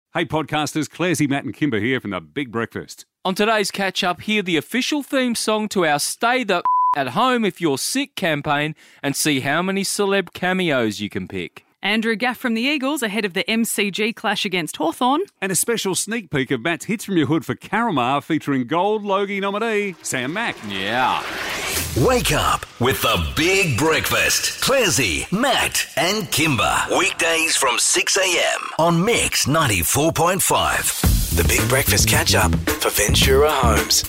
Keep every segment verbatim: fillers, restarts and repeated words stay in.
Hey podcasters, Clarsey, Matt and Kimber here from The Big Breakfast. On today's catch-up, hear the official theme song to our Stay the at Home If You're Sick campaign and see how many celeb cameos you can pick. Andrew Gaff from the Eagles ahead of the M C G clash against Hawthorn. And a special sneak peek of Matt's Hits From Your Hood for Caramar featuring Gold Logie nominee Sam Mack. Yeah. Wake up with The Big Breakfast. Clarsey, Matt and Kimber. Weekdays from six a.m. on Mix ninety-four point five. The Big Breakfast catch-up for Ventura Homes.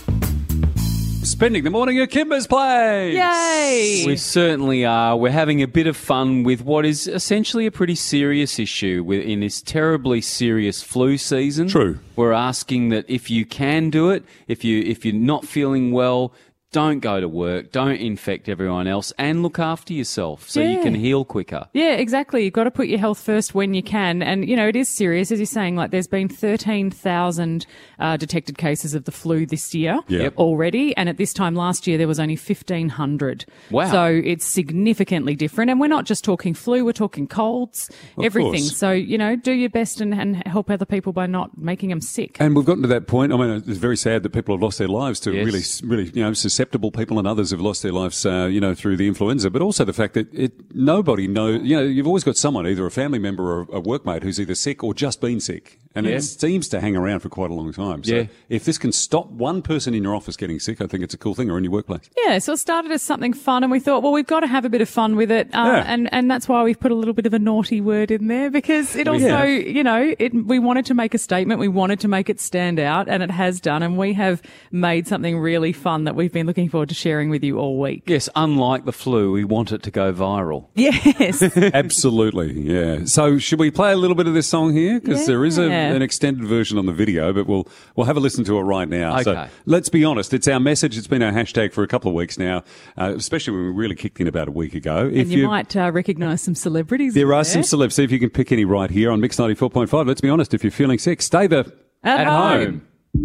Spending the morning at Kimber's place. Yay! We certainly are. We're having a bit of fun with what is essentially a pretty serious issue in this terribly serious flu season. True. We're asking that if you can do it, if you if you're not feeling well, don't go to work, don't infect everyone else, and look after yourself so Yeah. you can heal quicker. Yeah, exactly. You've got to put your health first when you can. And, you know, it is serious. As you're saying, like, there's been thirteen thousand uh, detected cases of the flu this year Yep. already. And at this time last year, there was only fifteen hundred. Wow. So it's significantly different. And we're not just talking flu, we're talking colds, Of everything. course. So, you know, do your best and, and help other people by not making them sick. And we've gotten to that point. I mean, it's very sad that people have lost their lives to Yes. really, really, you know, susceptible people, and others have lost their lives, uh, you know, through the influenza. But also the fact that it, nobody knows, you know, you've always got someone, either a family member or a workmate, who's either sick or just been sick. And Yeah. it seems to hang around for quite a long time. So Yeah. if this can stop one person in your office getting sick, I think it's a cool thing, or in your workplace. Yeah, so it started as something fun, and we thought, well, we've got to have a bit of fun with it, uh, Yeah. and and that's why we've put a little bit of a naughty word in there, because it also, have. you know, it, we wanted to make a statement, we wanted to make it stand out, and it has done, and we have made something really fun that we've been looking forward to sharing with you all week. Yes, unlike the flu, we want it to go viral. Yes. Absolutely, yeah. So should we play a little bit of this song here? Because there is a, Yeah. an extended version on the video, but we'll we'll have a listen to it right now. So Okay. let's be honest, it's our message. It's been our hashtag for a couple of weeks now, uh, especially when we really kicked in about a week ago. If And you, might uh, recognise some celebrities. there in are some celebs. See if you can pick any right here on Mix ninety-four point five. Let's be honest, if you're feeling sick, stay the At home.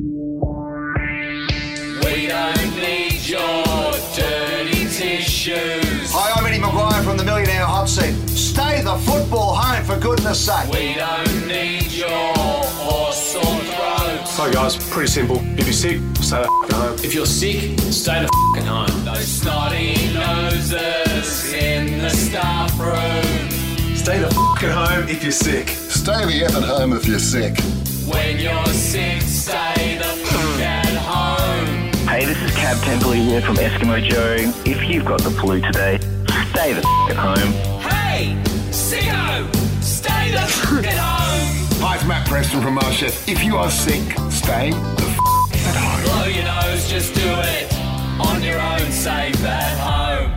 We don't need your dirty tissues. Hi, I'm Eddie Maguire from the Millionaire Hot Seat. Stay the football home, for goodness sake. We don't need your horse or throats. Hi guys, pretty simple. If you're sick, stay the f- home. If you're sick, stay the f***ing home. Those snotty noses in the staff room. Stay the f***ing home if you're sick. Stay the F at home if you're sick. When you're sick, stay the f*** at home. Hey, this is Cab Templey here from Eskimo Joe. If you've got the flu today, stay the f- at home. Hey, sicko, stay the f*** at home. Hi, it's Matt Preston from MasterChef. If you are sick, stay the f- at home. Blow your nose, just do it on your own, safe at home.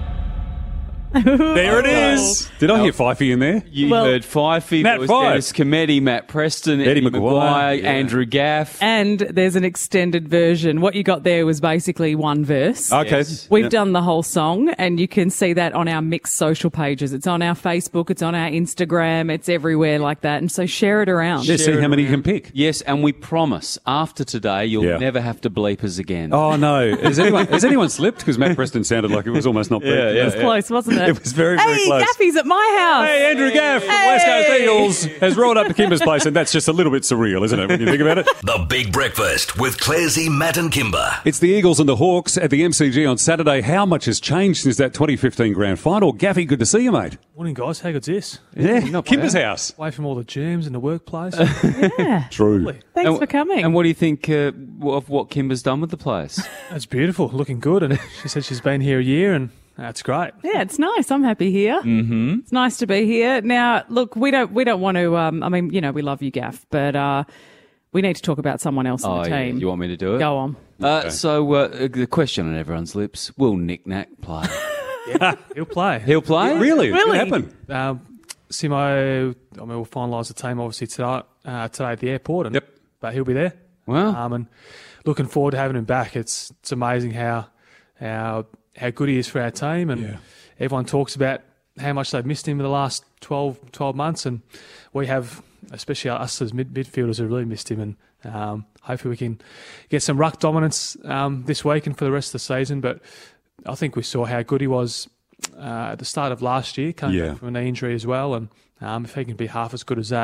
There it is. Did I hear Fifey in there? You Well- heard Fifey, Matt there was Fife. Dennis Cometti, Matt Preston, Eddie Eddie, Maguire, Maguire, yeah. Andrew Gaff. And there's an extended version. What you got there was basically one verse. Okay. Yes. We've Yeah. done the whole song, and you can see that on our mixed social pages. It's on our Facebook, it's on our Instagram, it's everywhere like that. And so share it around. Yeah, see how many you can pick. Yes, and we promise after today you'll Yeah. never have to bleep us again. Oh no! Has anyone has anyone slipped? Because Matt Preston sounded like it was almost not. Yeah, yeah, It was close, wasn't it? It was very, very hey, close. Gaffy's at my house. Hey, Andrew Gaff from West Coast Eagles has rolled up to Kimber's place, and that's just a little bit surreal, isn't it, when you think about it? The Big Breakfast with Clarsey, Matt and Kimber. It's the Eagles and the Hawks at the M C G on Saturday. How much has changed since that twenty fifteen grand final? Gaffy, good to see you, mate. Morning guys, how good's this? Yeah, not Kimber's bad. house. Away from all the germs in the workplace. Yeah. True. Thanks And- for coming. And what do you think uh, of what Kimber's done with the place? That's beautiful, looking good. And she said she's been here a year and that's great. Yeah, it's nice. I'm happy here. Mm-hmm. It's nice to be here. Now, look, we don't we don't want to. Um, I mean, you know, we love you, Gaff, but uh, we need to talk about someone else Oh, on the yeah. team. You want me to do it? Go on. Uh, So uh, the question on everyone's lips: will Nick Nack play? He'll play. He'll play. Really? Really? What happened? Um, Simo, I mean, we'll finalise the team obviously tonight, uh, today at the airport. And, Yep. But he'll be there. Wow. Um, and looking forward to having him back. It's it's amazing how how how good he is for our team, and Yeah. everyone talks about how much they've missed him in the last twelve, twelve months, and we have, especially us as mid- midfielders, have really missed him. And um, hopefully we can get some ruck dominance um, this week and for the rest of the season. But I think we saw how good he was uh, at the start of last year, coming Yeah. back from a knee injury as well. And um, if he can be half as good as that,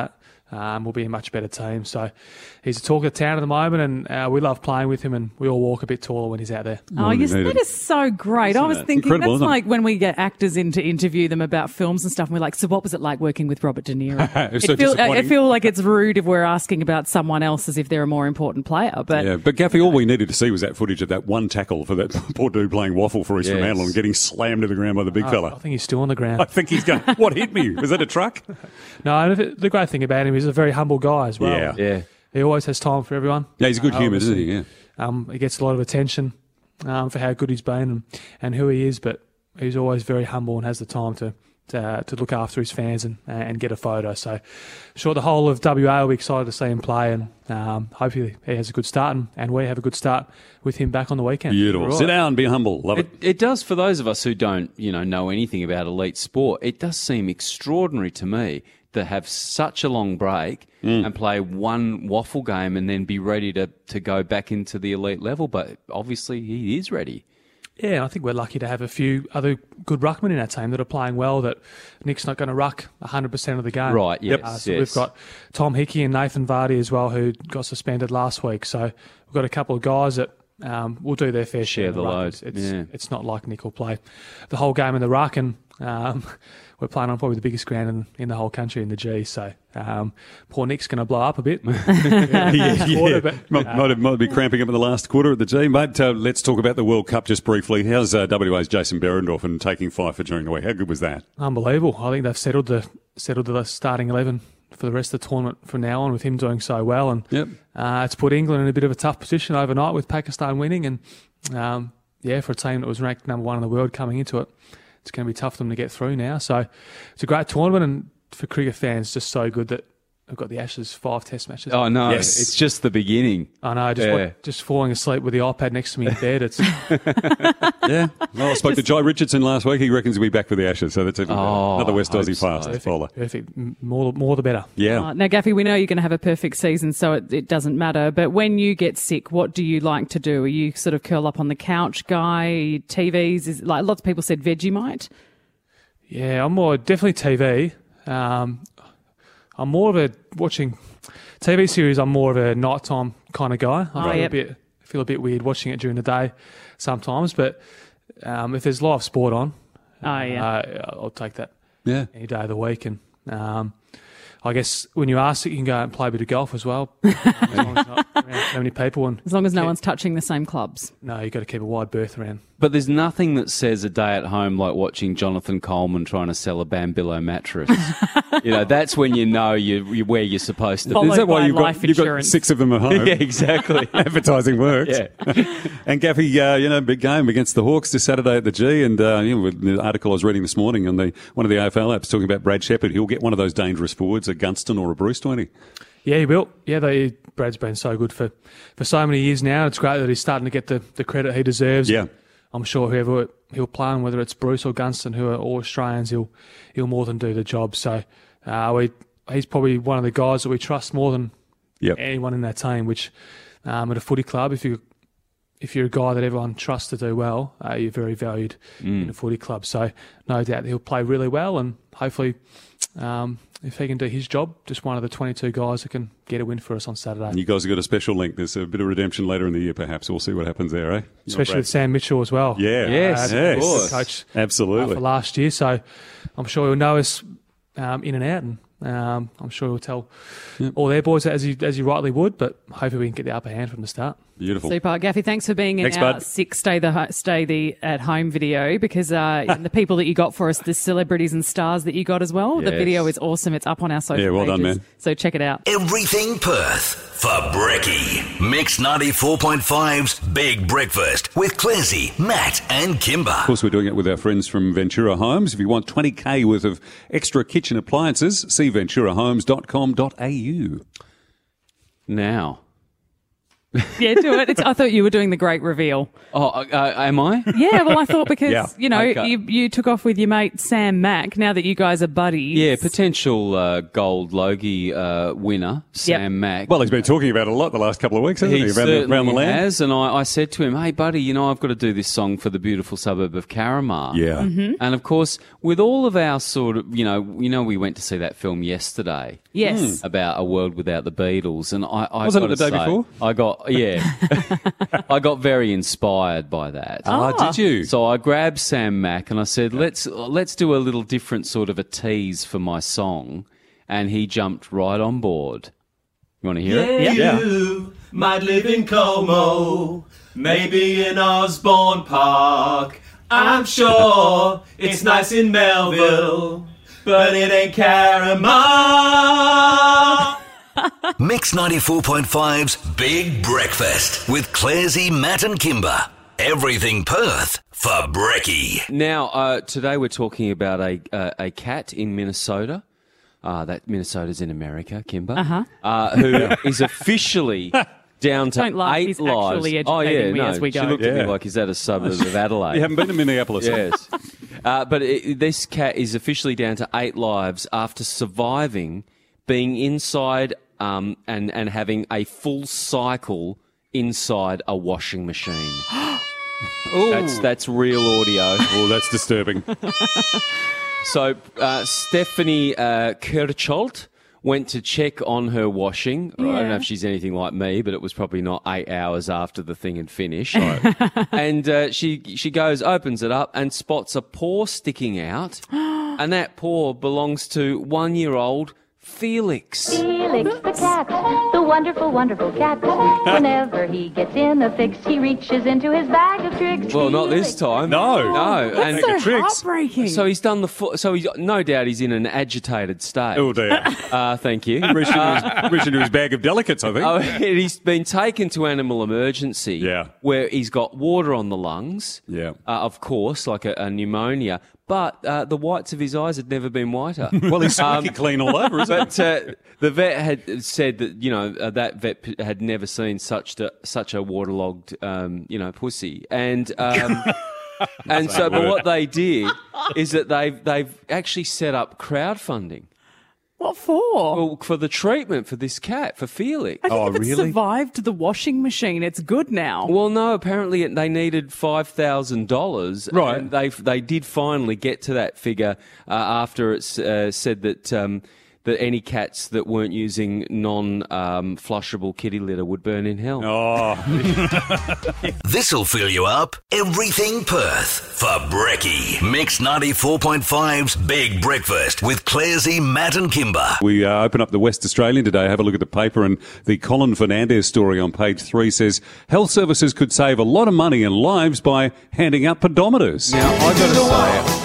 um, we'll be a much better team. So he's a talk of the town at the moment, and uh, we love playing with him, and we all walk a bit taller when he's out there. Oh, yes, that is so great. I was it? thinking Incredible, that's isn't it? like when we get actors in to interview them about films and stuff, and we're like, so what was it like working with Robert De Niro? It was so it feel, I disappointing. feel like it's rude if we're asking about someone else as if they're a more important player. But Yeah, but Gaffy, all we needed to see was that footage of that one tackle for that poor dude playing waffle for East Yes. Fremantle and getting slammed to the ground by the big I, I fella. think he's still on the ground. I think he's going, what hit me? Was that a truck? No, and the the great thing about him is he's a very humble guy as well. Yeah. Yeah. He always has time for everyone. Yeah, he's a good Uh, humour, isn't obviously, he? Yeah. Um, he gets a lot of attention um, for how good he's been and, and who he is, but he's always very humble and has the time to to, uh, to look after his fans and and get a photo. So, I'm sure the whole of W A will be excited to see him play, and um, hopefully he has a good start, and, and we have a good start with him back on the weekend. Beautiful. All right. Sit down, be humble. Love it. It, it does for those of us who don't, you know, know anything about elite sport. It does seem extraordinary to me to have such a long break Mm. and play one waffle game and then be ready to, to go back into the elite level. But obviously he is ready. Yeah, I think we're lucky to have a few other good ruckmen in our team that are playing well, that Nick's not going to ruck one hundred percent of the game. Right, yes, Uh, so yes. we've got Tom Hickey and Nathan Vardy as well, who got suspended last week. So we've got a couple of guys that um, will do their fair share. Share in the ruck. load, It's, it's, yeah. it's not like Nick will play the whole game in the ruck, and um, we're playing on probably the biggest ground in, in the whole country in the G. So um, poor Nick's going to blow up a bit. yeah, yeah. Quarter, but, might, uh, might, have- might be cramping up in the last quarter at the G. Mate, uh, let's talk about the World Cup just briefly. How's uh, W A's Jason Berendorf and taking Fifer during the week? How good was that? Unbelievable. I think they've settled the settled the starting eleven for the rest of the tournament from now on, with him doing so well. And Yep. uh, it's put England in a bit of a tough position overnight with Pakistan winning. And um, yeah, for a team that was ranked number one in the world coming into it, it's going to be tough for them to get through now. So it's a great tournament, and for cricket fans, just so good that they've got the Ashes five test matches. Oh, no, Yes. it's just the beginning. I know, just, Yeah. wa- just falling asleep with the iPad next to me in bed. It's Yeah. Well, I spoke to Jai Richardson last week. He reckons he'll be back for the Ashes, so that's even better. Oh, Another West I hope Aussie so. fast perfect. bowler. perfect. M- More, more the better. Yeah. Uh, now, Gaffy, we know you're going to have a perfect season, so it, it doesn't matter. But when you get sick, what do you like to do? Are you sort of curl up on the couch guy? Are you T Vs? Is, like lots of people said Vegemite. Yeah, I'm more definitely T V. Um, I'm more of a watching T V series. I'm more of a nighttime kind of guy. I Oh, feel yep. a bit feel a bit weird watching it during the day sometimes, but um, if there's live sport on, Oh, yeah. uh, I'll take that Yeah. any day of the week. And um, I guess when you ask it, you can go out and play a bit of golf as well. as long as not around so many people, and As long as no keep- one's touching the same clubs. no, you got to keep a wide berth around. But there's nothing that says a day at home like watching Jonathan Coleman trying to sell a Bambillo mattress. You know, that's when you know you, you're where you're supposed to Followed Is that why by you've got, life you've got insurance. six of them at home? be. Yeah, exactly. Advertising works. Yeah. And Gaffy, uh, you know, big game against the Hawks this Saturday at the G. And uh, you know, with the article I was reading this morning on the one of the A F L apps talking about Brad Shepherd, he'll get one of those dangerous forwards, a Gunston or a Bruce, won't he? Yeah, he will. Yeah, they, Brad's been so good for, for so many years now. It's great that he's starting to get the, the credit he deserves. Yeah. I'm sure whoever he'll play on, whether it's Bruce or Gunston, who are all Australians, he'll he'll more than do the job. So uh, we, he's probably one of the guys that we trust more than Yep. anyone in that team. Which um, at a footy club, if you if you're a guy that everyone trusts to do well, uh, you're very valued in a footy club. So no doubt he'll play really well, and hopefully, um, if he can do his job, just one of the twenty-two guys that can get a win for us on Saturday. And you guys have got a special link. There's a bit of redemption later in the year, perhaps. We'll see what happens there, eh? Especially with Sam Mitchell as well. Yeah. Yes, Uh, of he's course. the coach uh, Absolutely. for last year, so I'm sure he'll know us um, in and out, and um, I'm sure he'll tell all their boys as he as he rightly would. But hopefully we can get the upper hand from the start. Beautiful. Super. Gaffy, thanks for being in Thanks, our bud. sick stay the ho- stay the at home video, because uh, and the people that you got for us, the celebrities and stars that you got as well. The Yes. video is awesome. It's up on our social Yeah, well done, pages. man. So check it out. Everything Perth for Brekkie. Mix ninety-four point five's Big Breakfast with Clancy, Matt and Kimber. Of course, we're doing it with our friends from Ventura Homes. If you want twenty K worth of extra kitchen appliances, see ventura homes dot com dot a u. Now, Yeah, do it. It's, I thought you were doing the great reveal. Oh, uh, am I? Yeah, well, I thought because, Yeah. you know, Okay. you, you took off with your mate Sam Mack, now that you guys are buddies. Yeah, potential uh, gold Logie uh, winner, Sam Mack. Well, he's been talking about it a lot the last couple of weeks, hasn't he? He Around the, certainly around the land. has, and I, I said to him, "Hey, buddy, you know I've got to do this song for the beautiful suburb of Carramar." Yeah. Mm-hmm. And of course, with all of our sort of, you know, you know, we went to see that film yesterday. Yes. About a world without the Beatles, and I, I Wasn't it gotta the day say, before? I got yeah, I got very inspired by that. Oh, did you? So I grabbed Sam Mack and I said, "Let's let's do a little different sort of a tease for my song," and he jumped right on board. You want to hear it? You might live in Como, maybe in Osborne Park. I'm sure it's nice in Melville, but it ain't Carramar. Mix ninety-four point five's Big Breakfast with Clarsey, Matt and Kimber. Everything Perth for Brekkie. Now, uh, today we're talking about a uh, a cat in Minnesota. Uh, that Minnesota's in America, Kimber. Uh-huh. Uh, who is officially down to Don't laugh, eight he's lives. actually Oh educating yeah, me no. as we She go. looked at Yeah. me like, "Is that a suburb of Adelaide?" You haven't been to Minneapolis? Yes. Uh, but it, this cat is officially down to eight lives after surviving being inside um, and, and having a full cycle inside a washing machine. That's, that's real audio. Oh, that's disturbing. So uh, Stephanie uh, Kirchholt went to check on her washing. I don't know Yeah. if she's anything like me, but it was probably not eight hours after the thing had finished. And uh, she she goes, opens it up, and spots a paw sticking out, and that paw belongs to one-year-old Felix. Felix the cat, the wonderful, wonderful cat. Whenever he gets in a fix, he reaches into his bag of tricks. Well, not this time. No. No. That's and so heartbreaking. so he's done the foot. So he's no doubt he's in an agitated state. Oh, dear. Uh, thank you. Reach into, his, reach into his bag of delicates, I think. Oh, and he's been taken to animal emergency. Yeah. Where he's got water on the lungs. Yeah. Uh, of course, like a, a pneumonia. But uh, the whites of his eyes had never been whiter. Well, he's squeaky clean all over, isn't But uh, the vet had said that, you know, uh, that vet p- had never seen such to, such a waterlogged, um, you know, pussy. And um, and so, but what they did is that they've they've actually set up crowdfunding. What for? Well, for the treatment for this cat, for Felix. I think Oh, if it's really? survived the washing machine, it's good now. Well, no. Apparently, it- they needed five thousand dollars. Right. And they they did finally get to that figure uh, after it's uh, said that um, that any cats that weren't using non um, flushable kitty litter would burn in hell. Oh, This'll fill you up. Everything Perth for Brekkie. Mix ninety-four point five's Big Breakfast with Clarsey, Matt and Kimber. we uh, open up the West Australian today. Have a look at the paper, and the Colin Fernandez story on page three says health services could save a lot of money and lives by handing out pedometers. Now, I got to say,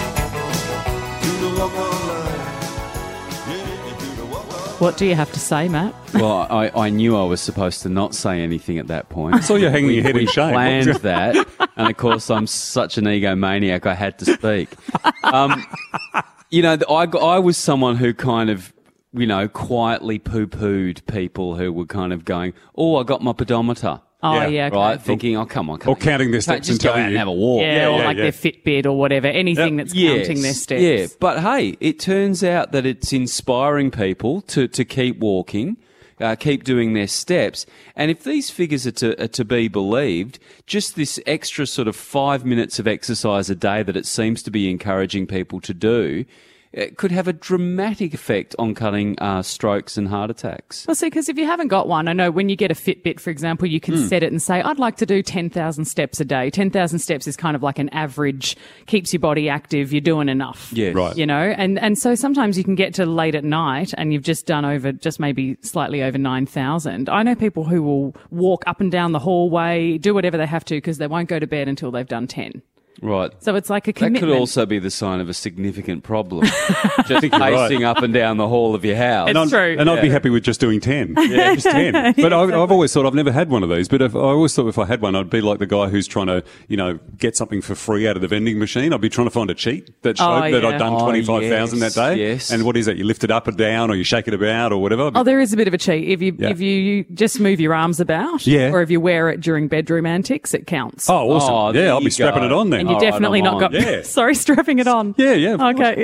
What do you have to say, Matt? well, I, I knew I was supposed to not say anything at that point. I saw you hanging your head in shame. planned that, and of course, I'm such an egomaniac, I had to speak. Um, you know, I, I was someone who kind of, you know, quietly poo-pooed people who were kind of going, oh, I got my pedometer. Oh, Yeah, yeah, okay. Right, thinking, oh, come on, come Or on. counting their Can't steps just and go telling out and you. have a walk. Yeah, or yeah, like yeah. their Fitbit or whatever, anything that's counting their steps. Yeah, but hey, it turns out that it's inspiring people to, to keep walking, uh, keep doing their steps. And if these figures are to, are to be believed, just this extra sort of five minutes of exercise a day that it seems to be encouraging people to do, it could have a dramatic effect on cutting uh, strokes and heart attacks. Well, see, because if you haven't got one, I know when you get a Fitbit, for example, you can Hmm. set it and say, I'd like to do ten thousand steps a day. ten thousand steps is kind of like an average, keeps your body active, you're doing enough. Yes. Right. You know, and, and so sometimes you can get to late at night and you've just done over, just maybe slightly over nine thousand. I know people who will walk up and down the hallway, do whatever they have to because they won't go to bed until they've done ten. Right. So it's like a That commitment. could also be the sign of a significant problem. Just you're right. pacing up and down the hall of your house. It's And, true. and I'd be happy with just doing ten. Yeah, just ten. But I, I've always thought I've never had one of these. But if, I always thought if I had one, I'd be like the guy who's trying to, you know, get something for free out of the vending machine. I'd be trying to find a cheat that showed Oh, that yeah. I'd done Oh, twenty-five thousand yes, that day. yes. And what is it? You lift it up and down, or you shake it about, or whatever. Oh, there is a bit of a cheat. If you Yeah. if you just move your arms about, Yeah. or if you wear it during bedroom antics, it counts. Oh, awesome! Oh, there yeah, I'll you be strapping go. it on then. and you all right, definitely I'm not on. got. Yeah. Sorry, strapping it on. Yeah, yeah. of course, Okay.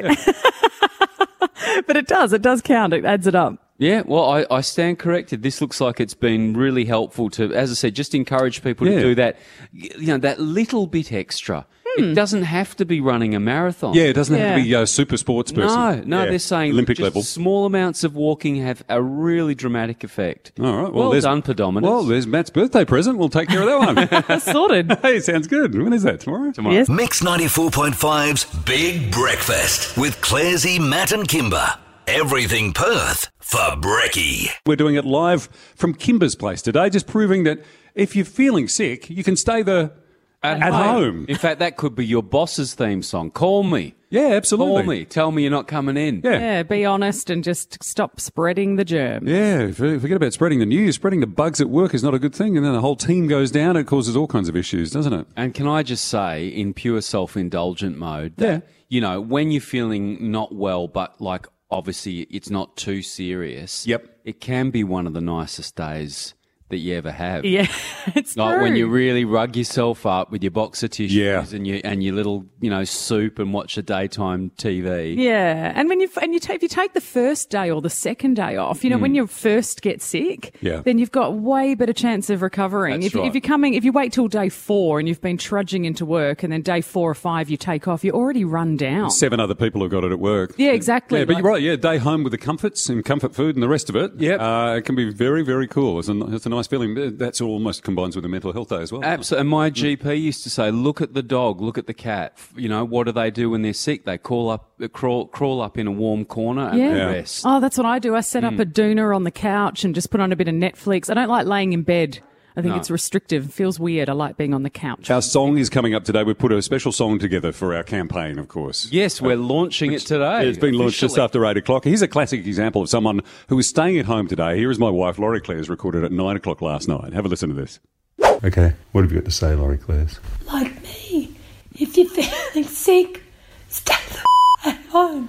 yeah. But it does. It does count. It adds it up. Yeah, well, I, I stand corrected. This looks like it's been really helpful to, as I said, just encourage people Yeah. to do that, you know, that little bit extra. Hmm. It doesn't have to be running a marathon. Yeah, it doesn't have to Yeah. be a super sports person. No, no, Yeah. they're saying Olympic just level. small amounts of walking have a really dramatic effect. All right. Well, Well, there's, done, Predominance. Well, there's Matt's birthday present. We'll take care of that one. Sorted. Hey, sounds good. When is that? Tomorrow? Tomorrow. Yes. Mix ninety-four point five's Big Breakfast with Clarsey, Matt and Kimber. Everything Perth for Brekkie. We're doing it live from Kimber's place today, just proving that if you're feeling sick, you can stay the at, home. In fact, that could be your boss's theme song. Call me. Yeah, absolutely. Call me. Tell me you're not coming in. Yeah. Yeah, be honest and just stop spreading the germ. Yeah, forget about spreading the news. Spreading the bugs at work is not a good thing, and then the whole team goes down. It causes all kinds of issues, doesn't it? And can I just say, in pure self-indulgent mode, that, Yeah. you know, when you're feeling not well, but like obviously it's not too serious. Yep. It can be one of the nicest days that you ever have. Yeah, it's Like true. when you really rug yourself up with your box of tissues Yeah. and your and your little, you know, soup and watch a daytime T V. Yeah, and when you and you take if you take the first day or the second day off, you know, when you first get sick, Yeah. then you've got way better chance of recovering. That's if, you right. if you're coming, if you wait till day four and you've been trudging into work, and then day four or five you take off, you're already run down. Seven other people have got it at work. Yeah, exactly. Yeah, but Like- you're right. Yeah, day home with the comforts and comfort food and the rest of it. Yep. uh, it can be very, very cool. It's a, it's a nice feeling. That's almost combines with the mental health day as well. Absolutely. And my G P used to say, look at the dog, look at the cat. You know, what do they do when they're sick? They crawl up, uh, crawl, crawl up in a warm corner and Yeah. they rest. Oh, that's what I do. I set up a doona on the couch and just put on a bit of Netflix. I don't like laying in bed. I think No. it's restrictive. It feels weird. I like being on the couch. Our song is coming up today. We put a special song together for our campaign, of course. Yes, we're launching it today. It's been launched just officially. after eight o'clock. Here's a classic example of someone who is staying at home today. Here is my wife, Laurie Clares, recorded at nine o'clock last night. Have a listen to this. Okay, what have you got to say, Laurie Clares? Like me, if you're feeling sick, stay the f- at home.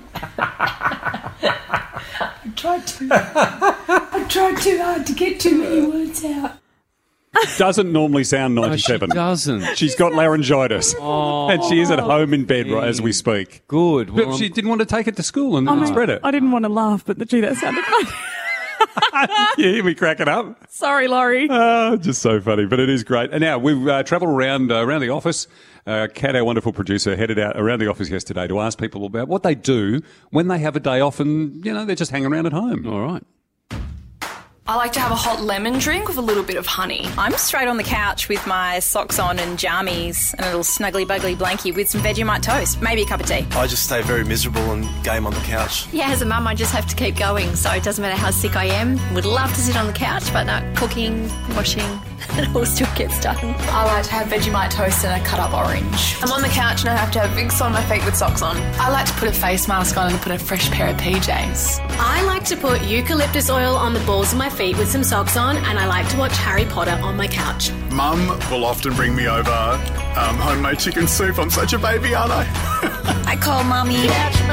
I tried too. I tried too hard to get too many words out. Doesn't normally sound No, she ninety-seven. doesn't. She's got laryngitis. Oh, and she is at home in bed right as we speak. Good. But Well, she didn't want to take it to school and I mean, spread it. I didn't want to laugh, but gee, that sounded funny. You hear me cracking up? Sorry, Laurie. Oh, just so funny, but it is great. And now we've uh, travelled around uh, around the office. Uh, Kat, our wonderful producer, headed out around the office yesterday to ask people about what they do when they have a day off and, you know, they're just hanging around at home. all right. I like to have a hot lemon drink with a little bit of honey. I'm straight on the couch with my socks on and jammies and a little snuggly buggly blankie with some Vegemite toast, maybe a cup of tea. I just stay very miserable and game on the couch. Yeah, as a mum, I just have to keep going, so it doesn't matter how sick I am. Would love to sit on the couch, but no, cooking, washing, it all still gets done. I like to have Vegemite toast and a cut up orange. I'm on the couch and I have to have Vicks on my feet with socks on. I like to put a face mask on and put a fresh pair of P Js. I like to put eucalyptus oil on the balls of my feet with some socks on, and I like to watch Harry Potter on my couch. Mum will often bring me over um, homemade chicken soup. I'm such a baby, aren't I? I call Mummy.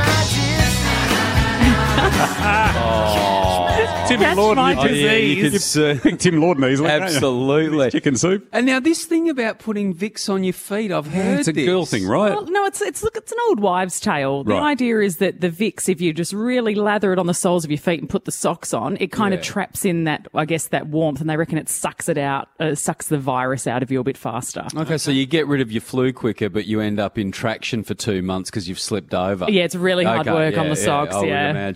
Tim Catch Lord, my you, yeah, you disease. could, uh, pick Tim Lorden easily. can't you? Absolutely. Chicken soup. And now this thing about putting Vicks on your feet, I've heard It's a this. girl thing, right? Well, no, it's it's look, it's an old wives' tale. The Right. idea is that the Vicks, if you just really lather it on the soles of your feet and put the socks on, it kind Yeah. of traps in that, I guess, that warmth, and they reckon it sucks it out, uh, sucks the virus out of you a bit faster. Okay, so you get rid of your flu quicker, but you end up in traction for two months because you've slipped over. Yeah, it's really hard Okay, work on yeah, the yeah, socks. I would Yeah, imagine.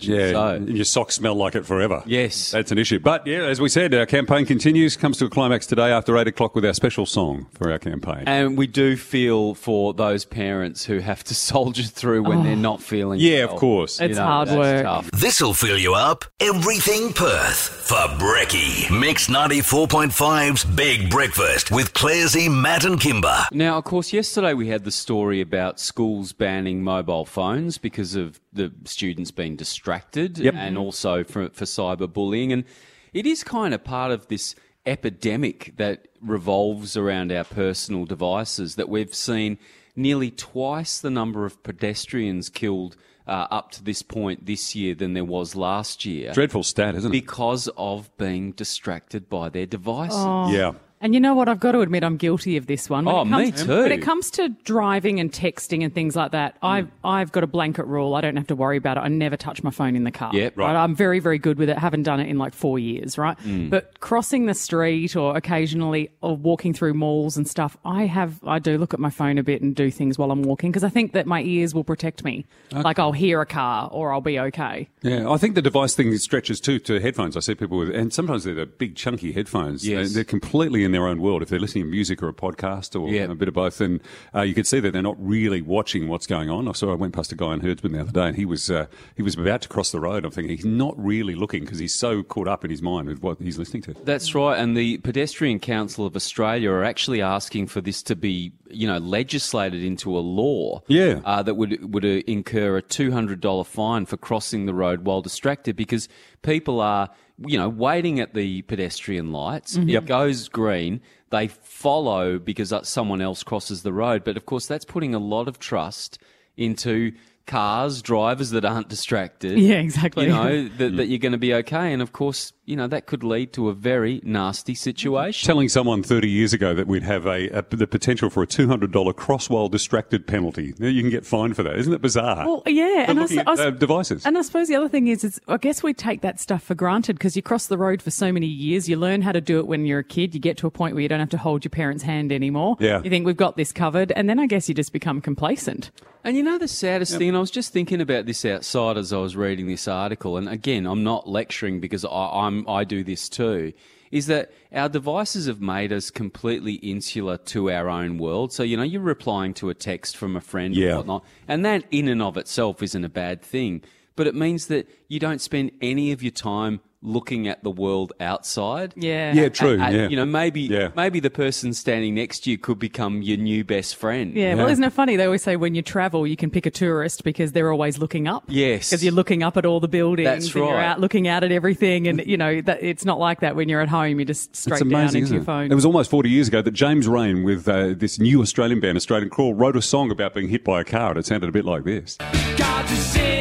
imagine. Yeah, So. and your socks smell like it forever. Yes. That's an issue. But, yeah, as we said, our campaign continues, comes to a climax today after eight o'clock with our special song for our campaign. And we do feel for those parents who have to soldier through when Oh. they're not feeling Yeah, well. of course. It's hard work. Tough. This'll fill you up. Everything Perth for Brekkie. Mix ninety-four point five's Big Breakfast with Clarsey, Matt and Kimber. Now, of course, yesterday we had the story about schools banning mobile phones because of the students being distracted Yep. and also for, for cyberbullying. And it is kind of part of this epidemic that revolves around our personal devices that we've seen nearly twice the number of pedestrians killed uh, up to this point this year than there was last year. Dreadful stat, isn't it? Because of being distracted by their devices. Oh. Yeah. And you know what? I've got to admit I'm guilty of this one. When Oh, it comes, me too. When it comes to driving and texting and things like that, I've, I've got a blanket rule. I don't have to worry about it. I never touch my phone in the car. Yep. Right. I'm very, very good with it. Haven't done it in like four years, right? But crossing the street or occasionally or walking through malls and stuff, I have, I do look at my phone a bit and do things while I'm walking because I think that my ears will protect me. Like I'll hear a car or I'll be okay. Yeah, I think the device thing stretches too to headphones. I see people with, and sometimes they're the big chunky headphones. Yes. They're, they're completely in their own world. If they're listening to music or a podcast or Yeah. a bit of both, then uh, you could see that they're not really watching what's going on. I saw I went past a guy in Herdsman the other day, and he was uh, he was about to cross the road. I'm thinking he's not really looking because he's so caught up in his mind with what he's listening to. That's right, and the Pedestrian Council of Australia are actually asking for this to be, you know, legislated into a law. Yeah. uh, that would would uh, incur a two hundred dollars fine for crossing the road while distracted, because people are, you know, waiting at the pedestrian lights. It goes green. They follow because uh, someone else crosses the road, but of course that's putting a lot of trust into cars, drivers that aren't distracted. Yeah, exactly. You know, that, that you're going to be okay. And of course, you know, that could lead to a very nasty situation. Telling someone thirty years ago that we'd have a, a the potential for a two hundred dollars cross while distracted penalty. You can get fined for that. Isn't it bizarre? Well, yeah. They're And I, looking s- I at, s- uh, devices. And I suppose the other thing is, is I guess we take that stuff for granted because you cross the road for so many years. You learn how to do it when you're a kid. You get to a point where you don't have to hold your parents' hand anymore. Yeah. You think we've got this covered. And then I guess you just become complacent. And you know the saddest thing, and I was just thinking about this outside as I was reading this article, and again, I'm not lecturing because I, I'm, I do this too, is that our devices have made us completely insular to our own world. So, you know, you're replying to a text from a friend Yeah. or whatnot, and that in and of itself isn't a bad thing. But it means that you don't spend any of your time looking at the world outside. Yeah. Yeah, true. And- and, yeah. You know, maybe Yeah. maybe the person standing next to you could become your new best friend. Yeah, well, isn't it funny? They always say when you travel, you can pick a tourist because they're always looking up. Yes. Because you're looking up at all the buildings. That's and You're right. out looking out at everything. And, you know, that it's not like that when you're at home. You're just straight It's amazing, down into isn't your it? phone. It was almost forty years ago that James Rain, with uh, this new Australian band, Australian Crawl, wrote a song about being hit by a car, and it sounded a bit like this. God to sin.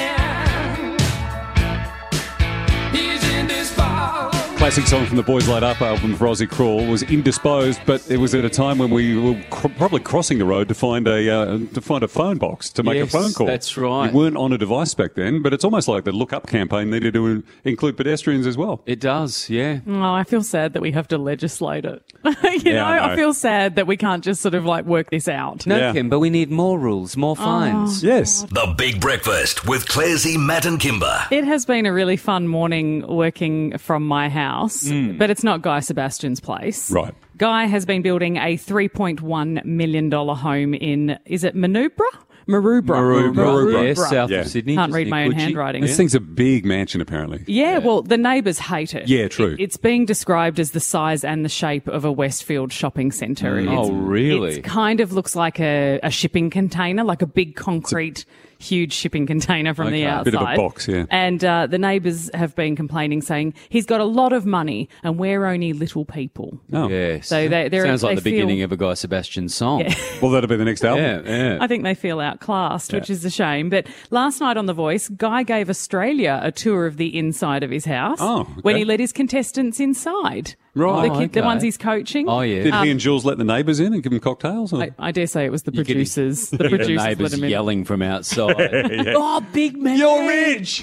He's in this bar. Classic song from the Boys Light Up album for Aussie Crawl. Was indisposed, but it was at a time when we were cr- probably crossing the road to find a uh, to find a phone box to make Yes, a phone call. that's right. You weren't on a device back then, but it's almost like the Look Up campaign needed to include pedestrians as well. It does, yeah. Oh, I feel sad that we have to legislate it. you Yeah, know, I I, know. feel sad that we can't just sort of like work this out. No, Yeah. Kim, but we need more rules, more fines. Yes. The Big Breakfast with Clarsey, Matt and Kimber. It has been a really fun morning working from my house, but it's not Guy Sebastian's place. Right. Guy has been building a three point one million dollars home in, is it Maroubra? Maroubra. Maroubra, yes, south Yeah. of Sydney. Can't just read near my own Coogee. handwriting. This thing's a big mansion, apparently. Yeah, well, the neighbours hate it. Yeah, true. It- it's being described as the size and the shape of a Westfield shopping centre. Mm. It's- Oh, really? It kind of looks like a, a shipping container, like a big concrete, huge shipping container from the Okay. outside. Bit of a box, yeah. And uh, the neighbours have been complaining, saying he's got a lot of money and we're only little people. Oh. Yes. So they- they're- Sounds like they the beginning feel- of a Guy Sebastian song. Yeah. Well, that'll be the next album. Yeah, yeah. I think they feel outclassed, which is a shame. But last night on The Voice, Guy gave Australia a tour of the inside of his house Oh, okay. when he let his contestants inside. Right. The, kid, the ones he's coaching. Oh, yeah. Did Um, he and Jules let the neighbours in and give them cocktails? Or? I, I dare say it was the You could- producers. The The producers let neighbours him in. yelling from outside. Yeah. Oh, big man. You're rich.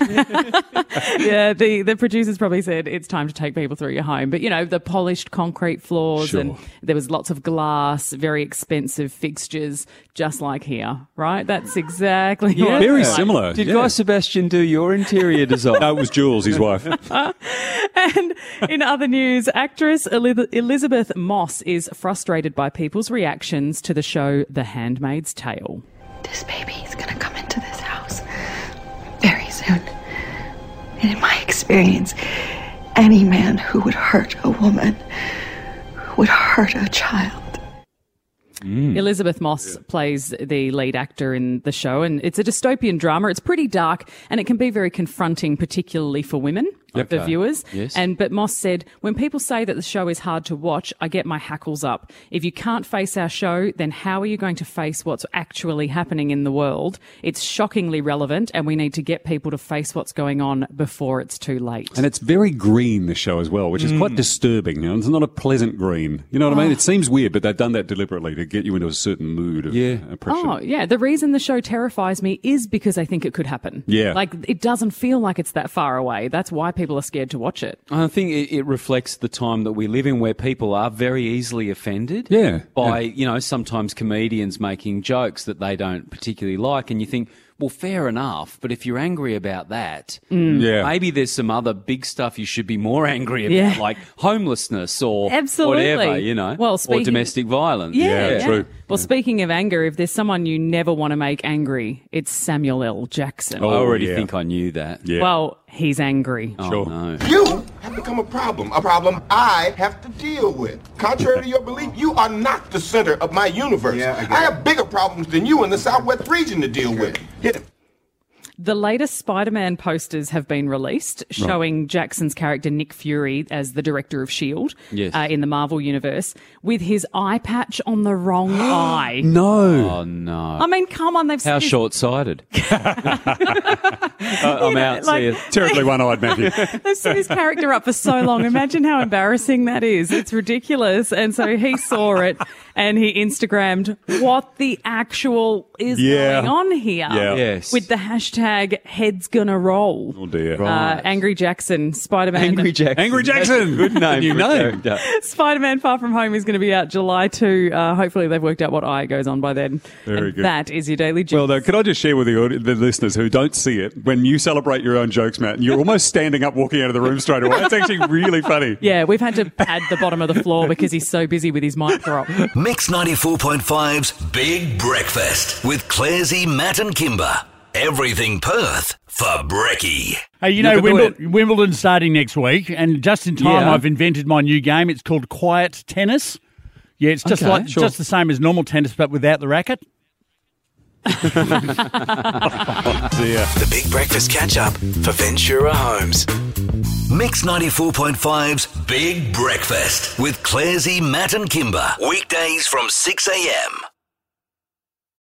Yeah, the, the producers probably said it's time to take people through your home. But, you know, the polished concrete floors Sure. and there was lots of glass, very expensive fixtures, just like here, right? That's exactly Yeah. what Very it's like. similar. Did yeah. Guy Sebastian do your interior design? No, it was Jules, his wife. And in other news, actress Eli- Elizabeth Moss is frustrated by people's reactions to the show The Handmaid's Tale. This baby is going to come into this house very soon. And in my experience, any man who would hurt a woman would hurt a child. Elizabeth Moss plays the lead actor in the show, and it's a dystopian drama. It's pretty dark, and it can be very confronting, particularly for women, Yep. the Okay. viewers. Yes. And but Moss said, when people say that the show is hard to watch, I get my hackles up. If you can't face our show, then how are you going to face what's actually happening in the world? It's shockingly relevant, and we need to get people to face what's going on before it's too late. And it's very green, the show, as well, which is quite disturbing. You know, it's not a pleasant green. You know what I mean? It seems weird, but they've done that deliberately to get you into a certain mood of Yeah. oppression. Oh, yeah. The reason the show terrifies me is because I think it could happen. Yeah. Like, it doesn't feel like it's that far away. That's why people are scared to watch it. I think it, it reflects the time that we live in where people are very easily offended Yeah, by, yeah. you know, sometimes comedians making jokes that they don't particularly like. And you think, well, fair enough, but if you're angry about that, Yeah. maybe there's some other big stuff you should be more angry about, Yeah. like homelessness or Absolutely. whatever, you know, Well, or speaking- domestic violence. Yeah, Yeah, true. Well, speaking of anger, if there's someone you never want to make angry, it's Samuel L. Jackson. I already yeah. think I knew that. Yeah. Well, he's angry. Oh, Sure. no. You have become a problem, a problem I have to deal with. Contrary to your belief, you are not the center of my universe. Yeah, I get I it. have bigger problems than you in the Southwest region to deal with. Hit him. The latest Spider-Man posters have been released, showing Jackson's character Nick Fury as the director of S H I E L D Yes. uh, in the Marvel Universe, with his eye patch on the wrong eye. No. Oh, no. I mean, come on, they've How said- short-sighted. I- I'm out. like- See you. Terribly one-eyed, Matthew. They've set his character up for so long. Imagine how embarrassing that is. It's ridiculous. And so he saw it and he Instagrammed what the actual is Yeah. going on here. Yeah. Yes. With the hashtag heads gonna roll. Oh, dear. Uh, Angry Jackson, Spider-Man. Angry Jackson. Angry Jackson. That's a good name. New for a name. character. Spider-Man Far From Home is going to be out July second. Uh, hopefully they've worked out what eye goes on by then. Very and good. That is your daily juice. Well, though, could I just share with the, audi- the listeners who don't see it, when you celebrate your own jokes, Matt, and you're almost standing up, walking out of the room straight away. It's actually really funny. Yeah, we've had to pad the bottom of the floor because he's so busy with his mic drop. Mix ninety-four point five's Big Breakfast with Clarsey, Matt and Kimber. Everything Perth for Brekkie. Hey, you Look know, at the Wimble- Wimbledon's starting next week, and just in time, Yeah. I've invented my new game. It's called Quiet Tennis. Yeah, it's just Okay, like sure. just the same as normal tennis, but without the racket. The Big Breakfast Catch Up for Ventura Homes. Mix ninety-four point five's Big Breakfast with Clarsey, Matt and Kimber. Weekdays from six a.m.